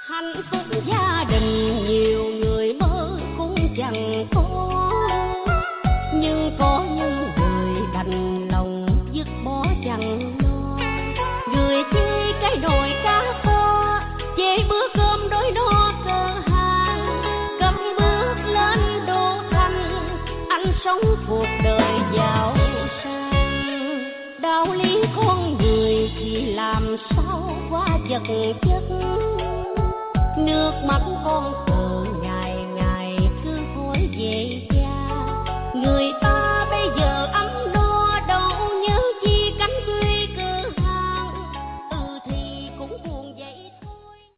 Hạnh phúc gia đình nhiều người mơ cũng chẳng có, nhưng có những người đành lòng dứt bỏ chẳng lo. Người chi cái đồi cá kho, về bữa cơm đói no cơ hàng, cất bước lên đô thành, anh sống cuộc đời giàu sang. Đạo lý con người thì làm sao quá vật chất, nước mắt con